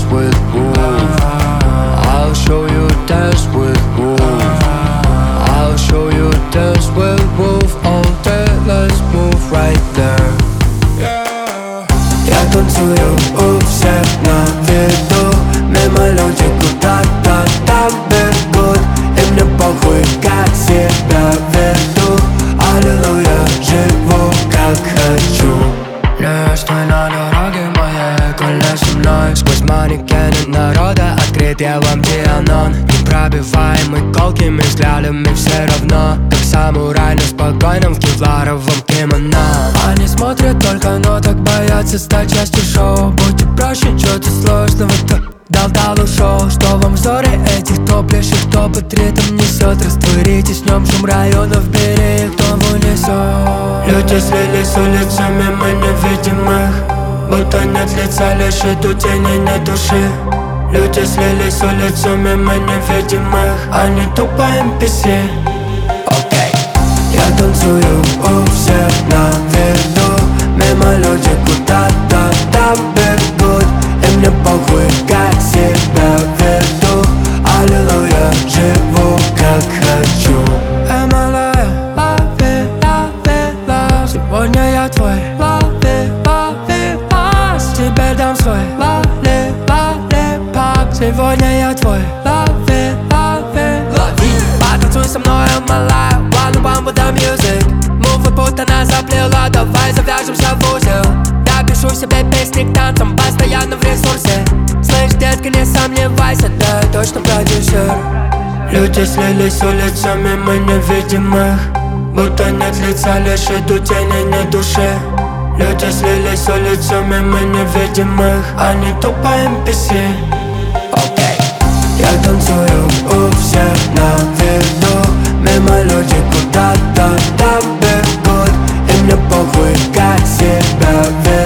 with wolves. I'll show you dance with wolves. I'll show you dance with wolves. All day, let's move right there. Я танцую у всех на виду. Мимо люди куда-то там бегут, и мне похуй, как себя веду. Аллилуйя, живу как хочу. Не стой на дороге моей, гуляй со мной. Сквозь манекены народа открыт я вам Дианон. Непробиваемый колкими взглядами все равно, как самурай на спокойном в кевларовом кимоно. Они смотрят только, но так боятся стать частью шоу. Будьте проще, что-то сложного-то дал ушел. Что вам взоре этих топлящих, кто под ритм несет? Растворитесь в нем шум районов, бери их, кто в унисон. Люди слились с улицами, мы не видим их, будто нет лица, лишь идут тени, нет души. Люди слились с улицами, мы не видим их, они тупо NPC. Окей. Я танцую у всех на виду. Мимо люди куда-то там бегут, и мне похуй, как себя веду. Аллилуйя, живу как хочу. Эмалая, лови, лови, лов. Сегодня я твой, лови, лови, лов. Тебе дам свой лоли, лоли, пап. Сегодня я твой, лови, лови, лови. Потанцуй со мной, эмалая, one on one with the music. Мувы будто нас заплела, давай завяжемся в узел. Я пишу себе песни к танцам, постоянно в ресурсе. Слышь, детка, не сомневайся, да, я точно продюсер. Люди слились с улицами, мы не видим их, будто нет лица, лишь идут тени, нет души. Люди слились с улицами, мы не видим их, они тупо NPC. Окей. Я танцую у всех на виду. Мимо люди куда-то там бегут, и мне похуй, как себя ведут.